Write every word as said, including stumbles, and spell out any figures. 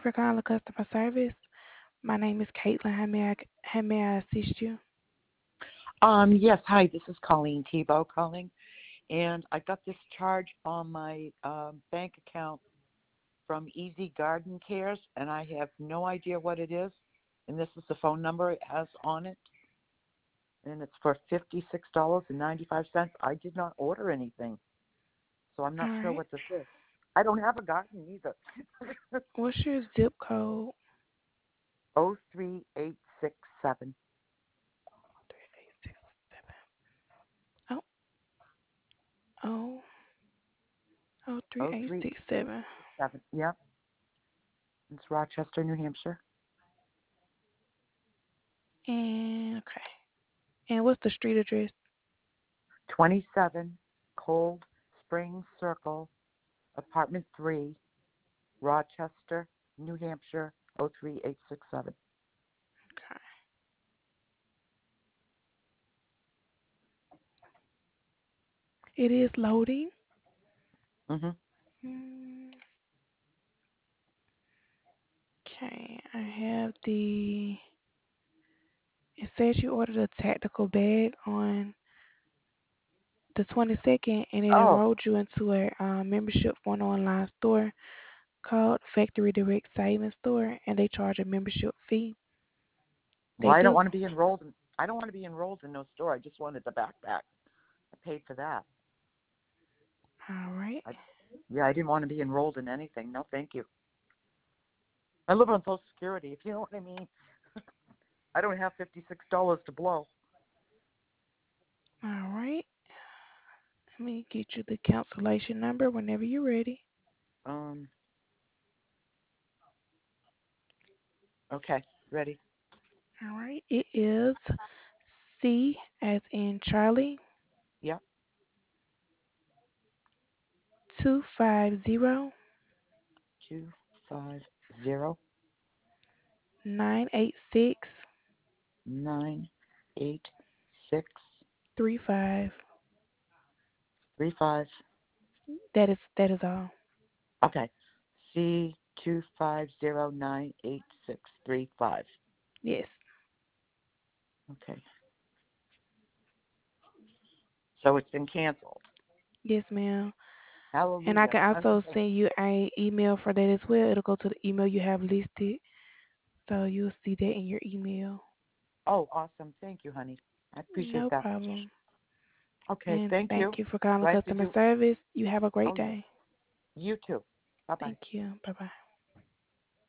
you for calling customer service. My name is Caitlin. How may I, how may I assist you? Um, yes, hi, this is Colleen Tebow calling, and I got this charge on my um, bank account from Easy Garden Cares, and I have no idea what it is, and this is the phone number it has on it, and it's for fifty-six dollars and ninety-five cents. I did not order anything, so I'm All not sure right. what this is. I don't have a garden either. What's your zip code? oh three eight six seven. Three eight six seven. Oh, oh, oh, three oh eight three six eight seven. six seven. Yep, it's Rochester, New Hampshire. And okay. And what's the street address? twenty-seven Cold Spring Circle, Apartment three, Rochester, New Hampshire, oh three eight six seven. Okay. It is loading. Mm-hmm. Mm, Okay, I have the. It says you ordered a tactical bag on the twenty-second, and it Oh, enrolled you into a uh, membership for an online store called Factory Direct Savings Store, and they charge a membership fee. well, They I don't do. want to be enrolled in, I don't want to be enrolled in no store. I just wanted the backpack. I paid for that. All right. I, yeah, I didn't want to be enrolled in anything. No, thank you. I live on Social Security, if you know what I mean. I don't have fifty-six dollars to blow. All right. Let me get you the cancellation number whenever you're ready. Um. Okay, ready? All right. It is C as in Charlie Yep. two five zero Two five zero nine eight six nine eight six three five. three five. That is that is all. Okay. C two five zero nine eight six three five. Yes. Okay. So it's been canceled. Yes, ma'am. And I Hallelujah. can I'm also so, send you a email for that as well. It'll go to the email you have listed, so you'll see that in your email. oh, awesome. Thank you, honey. I appreciate No that. problem. Okay, And thank thank you. you for calling Do I have to customer do? service. You have a great Oh, day. you too. Bye bye. Thank you. Bye bye.